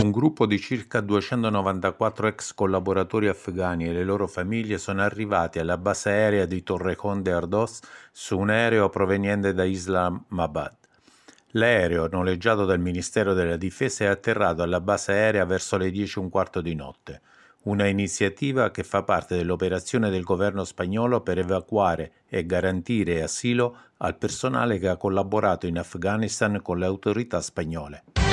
Un gruppo di circa 294 ex collaboratori afghani e le loro famiglie sono arrivati alla base aerea di Torrejón de Ardoz su un aereo proveniente da Islamabad. L'aereo, noleggiato dal Ministero della Difesa, è atterrato alla base aerea verso le 10:15 di notte, una iniziativa che fa parte dell'operazione del governo spagnolo per evacuare e garantire asilo al personale che ha collaborato in Afghanistan con le autorità spagnole.